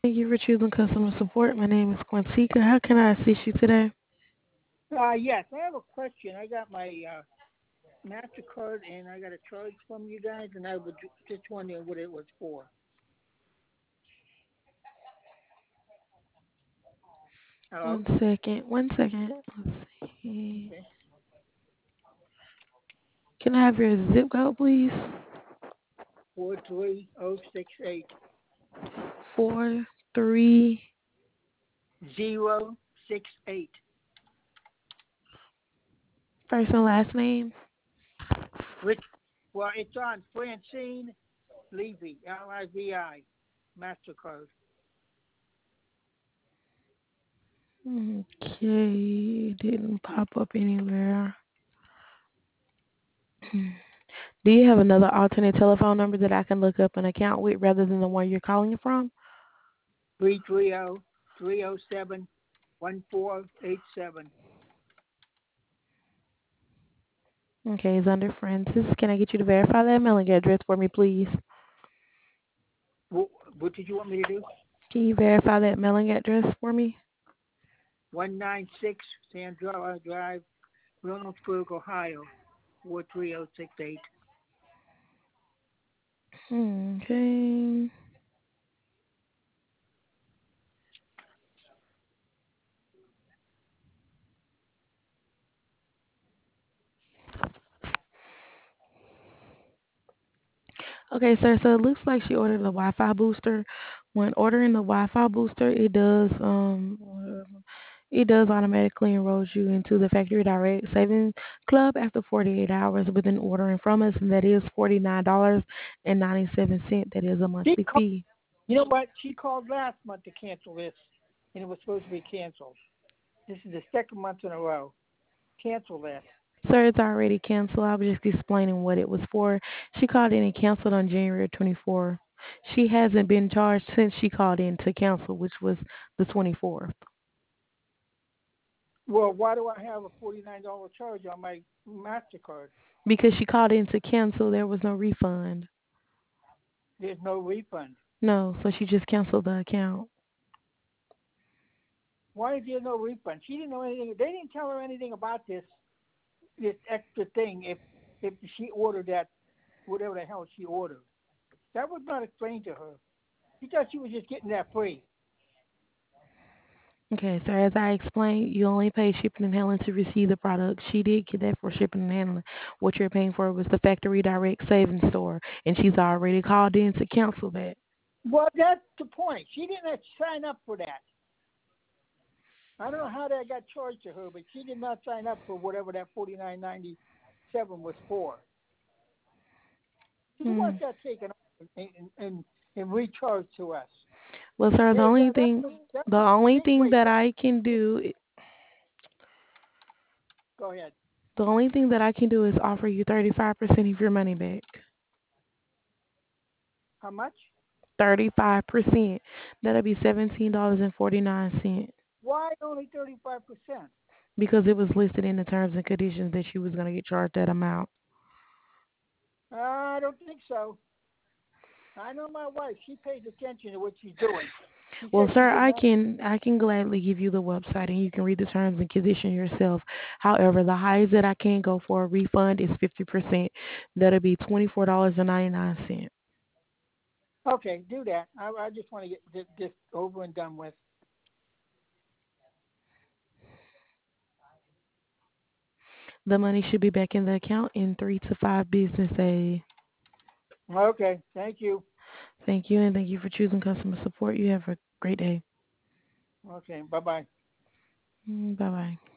Thank you for choosing customer support. My name is Quintica. How can I assist you today? Yes, I have a question. I got my Mastercard and I got a charge from you guys, and I was just wondering what it was for. Hello. One second. One second. Let's see. Okay. Can I have your zip code, please? 43068 43. 068. First and last name. Which, well, it's on Francine Levy, Livi, Mastercard. Okay. Didn't pop up anywhere. Do you have another alternate telephone number that I can look up an account with rather than the one you're calling from? 330-307-1487. Okay, it's under Francis. Can I get you to verify that mailing address for me, please? What, what did you want me to do? Can you verify that mailing address for me? 196 Sandra Drive, Reynoldsburg, Ohio, 43068. Okay. Okay, sir. So it looks like she ordered the Wi-Fi booster. When ordering the Wi-Fi booster, it does automatically enroll you into the Factory Direct Savings Club after 48 hours within ordering from us, and that is $49.97. That is a She monthly called, fee. you know what? She called last month to cancel this, and it was supposed to be canceled. This is the second month in a row. Cancel that. Sir, it's already canceled. I was just explaining what it was for. She called in and canceled on January 24th. She hasn't been charged since she called in to cancel, which was the 24th. Well, why do I have a $49 charge on my MasterCard? Because she called in to cancel, there was no refund. There's no refund. No, so she just canceled the account. Why is there no refund? She didn't know anything. They didn't tell her anything about this extra thing if she ordered that whatever the hell she ordered. That was not explained to her. She thought she was just getting that free. Okay, so as I explained, you only pay shipping and handling to receive the product. She did get that for shipping and handling. What you're paying for was the Factory Direct Savings Store, and she's already called in to cancel that. Well, that's the point. She didn't sign up for that. I don't know how that got charged to her, but she did not sign up for whatever that $49.97 was for. She Hmm. wants that taken off and recharged to us. Well, sir, the Yeah, only that thing, was that the was only big. thing Wait, that I can do, go ahead. the only thing that I can do is offer you 35% of your money back. How much? 35%. That'll be $17.49 Why only 35%? because it was listed in the terms and conditions that she was going to get charged that amount. I don't think so. I know my wife. She pays attention to what she's doing. She Well, said she sir, did I not. can I can gladly give you the website and you can read the terms and conditions yourself. However, the highest that I can go for a refund is 50%. That'll be $24.99. Okay, do that. I just want to get this over and done with. The money should be back in the account in 3 to 5 business days. Okay, thank you. Thank you, and thank you for choosing customer support. You have a great day. Okay, bye bye. Bye bye.